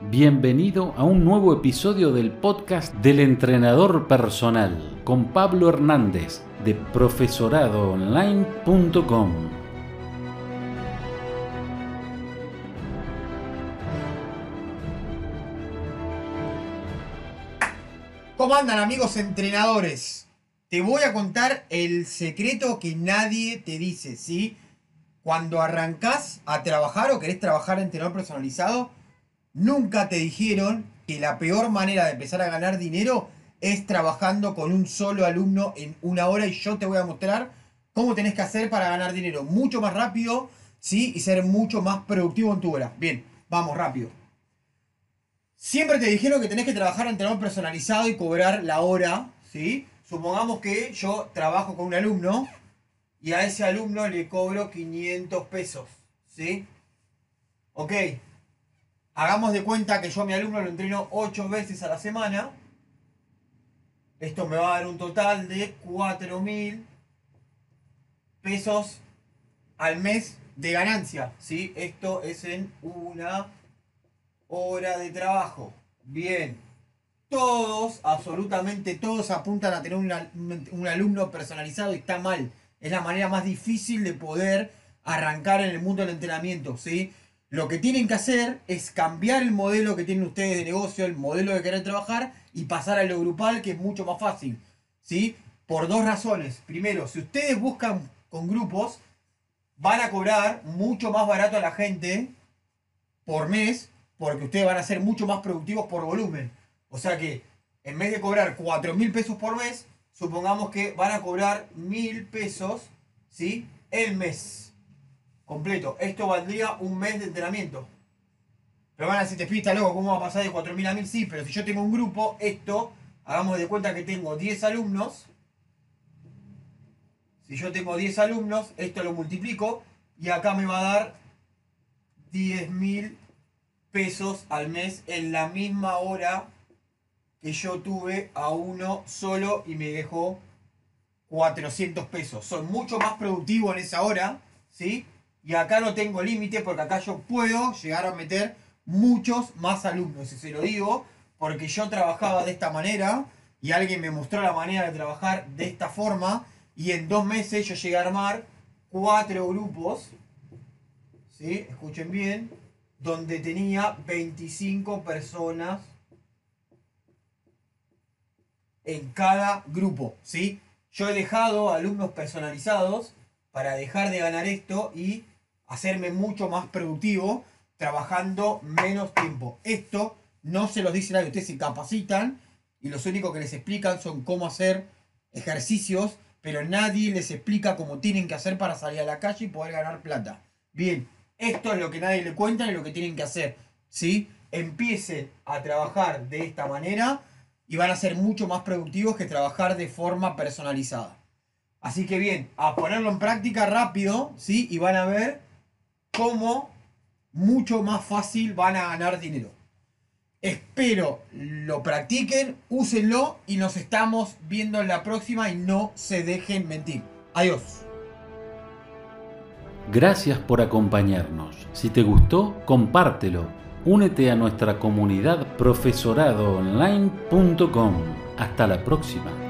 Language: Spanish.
Bienvenido a un nuevo episodio del podcast del entrenador personal con Pablo Hernández de profesoradoonline.com. ¿Cómo andan, amigos entrenadores? Te voy a contar el secreto que nadie te dice, ¿sí? Cuando arrancás a trabajar o querés trabajar en entrenador personalizado, nunca te dijeron que la peor manera de empezar a ganar dinero es trabajando con un solo alumno en una hora, y yo te voy a mostrar cómo tenés que hacer para ganar dinero mucho más rápido, ¿sí? Y ser mucho más productivo en tu hora. Bien, vamos rápido. Siempre te dijeron que tenés que trabajar en entrenador personalizado y cobrar la hora, ¿sí? Supongamos que yo trabajo con un alumno y a ese alumno le cobro 500 pesos, ¿sí? Ok. Hagamos de cuenta que yo a mi alumno lo entreno 8 veces a la semana. Esto me va a dar un total de 4.000 pesos al mes de ganancia, ¿sí? Esto es en una hora de trabajo. Bien. Todos, absolutamente todos, apuntan a tener un alumno personalizado y está mal. Es la manera más difícil de poder arrancar en el mundo del entrenamiento, ¿sí? Lo que tienen que hacer es cambiar el modelo que tienen ustedes de negocio, el modelo de querer trabajar, y pasar a lo grupal, que es mucho más fácil, ¿sí? Por dos razones. Primero, si ustedes buscan con grupos, van a cobrar mucho más barato a la gente por mes, porque ustedes van a ser mucho más productivos por volumen. O sea que, en vez de cobrar 4.000 pesos por mes, supongamos que van a cobrar 1.000 pesos, ¿sí? El mes completo. Esto valdría un mes de entrenamiento. Pero van a decir, te pista, loco, ¿cómo va a pasar de 4.000 a 1.000? Sí, pero si yo tengo un grupo, esto, hagamos de cuenta que tengo 10 alumnos. Si yo tengo 10 alumnos, esto lo multiplico y acá me va a dar 10.000 pesos al mes en la misma hora que yo tuve a uno solo y me dejó 400 pesos. Soy mucho más productivo en esa hora, ¿sí? Y acá no tengo límite, porque acá yo puedo llegar a meter muchos más alumnos. Y se lo digo porque yo trabajaba de esta manera y alguien me mostró la manera de trabajar de esta forma, y en 2 meses yo llegué a armar 4 grupos, ¿sí? Escuchen bien, donde tenía 25 personas en cada grupo, ¿sí? Yo he dejado alumnos personalizados para dejar de ganar esto y hacerme mucho más productivo trabajando menos tiempo. Esto no se los dice nadie. Ustedes se capacitan y los únicos que les explican son cómo hacer ejercicios, pero nadie les explica cómo tienen que hacer para salir a la calle y poder ganar plata. Bien, esto es lo que nadie le cuenta y lo que tienen que hacer, ¿sí? Empiecen a trabajar de esta manera y van a ser mucho más productivos que trabajar de forma personalizada. Así que bien, a ponerlo en práctica rápido, ¿sí? Y van a ver cómo mucho más fácil van a ganar dinero. Espero lo practiquen, úsenlo y nos estamos viendo en la próxima, y no se dejen mentir. Adiós. Gracias por acompañarnos. Si te gustó, compártelo. Únete a nuestra comunidad profesoradoonline.com. Hasta la próxima.